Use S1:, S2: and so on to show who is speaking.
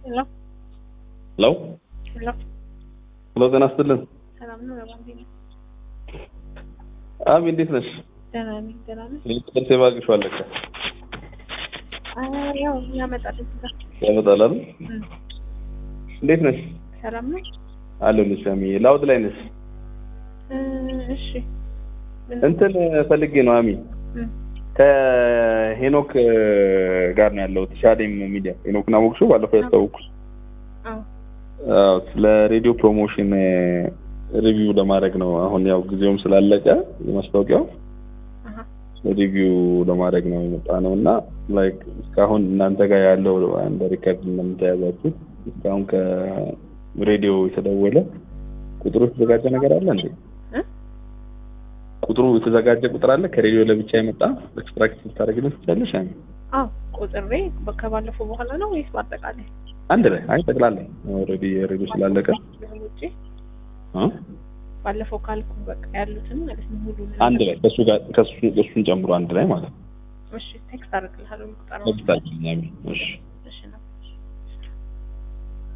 S1: Hello.
S2: Hello?
S1: Hello.
S2: Hello, ጤና ይስጥልን።
S1: ሰላም ነው ባንዲና?
S2: እንዴት ነሽ?
S1: ደህና ነኝ።
S2: ጥርስ የባግሽው አለቀ።
S1: ያው ያመጣል እዛ።
S2: ያመጣል አይደል? እንዴት ነሽ?
S1: ሰላም ነው?
S2: አለሁልሽ አሚ። ላውድ ላይ ነሽ?
S1: እሺ።
S2: እንትን ፈልጌ ነው አሚ። ከሄኖክ ጋር ነው ያለው ሻዴም ሚዲያ። ሄኖክን አወቅሽው? ባለፈው ያስተዋወቅኩሽ። አዎ ስለ ሬዲዮ ፕሮሞሽን ሪቪው ለማድረግ ነው። አሁን ያው ጊዜውም ስላለቀ የማስታወቂያው ሪቪው ለማድረግ ነው የመጣ ነውና ላይክ እስካሁን እናንተ ጋር ያለው አንድ ሪከርድ እንደምታያዛችሁ እስካሁን ከሬዲዮ የተደወለ ቁጥሩ የተዘጋጀ ነገር አለ እንዴ? ቁጥሩ የተዘጋጀ ቁጥር አለ ከሬዲዮ ለብቻ የመጣ ኤክስትራክት ታደርግልን ትችላለሽ?
S1: አዎ ቁጥሬ ከባለፈው በኋላ ነው ወይስ በአጠቃላይ?
S2: አንድ ላይ አይ ጠቅላላ ኦሬዲ ሬዲዮ ስላለቀ
S1: ባለፈው ካልኩ በቃ ያሉትን ማለት ነው ሙሉ
S2: አንድ ላይ ከሱን ጨምሮ አንድ ላይ ማለት ነው።
S1: እሺ ቴክስት አድርግልሃለሁ ቁጥሩ።
S2: ቴክስት አድርግልኝ። እሺ
S1: እሺ ነው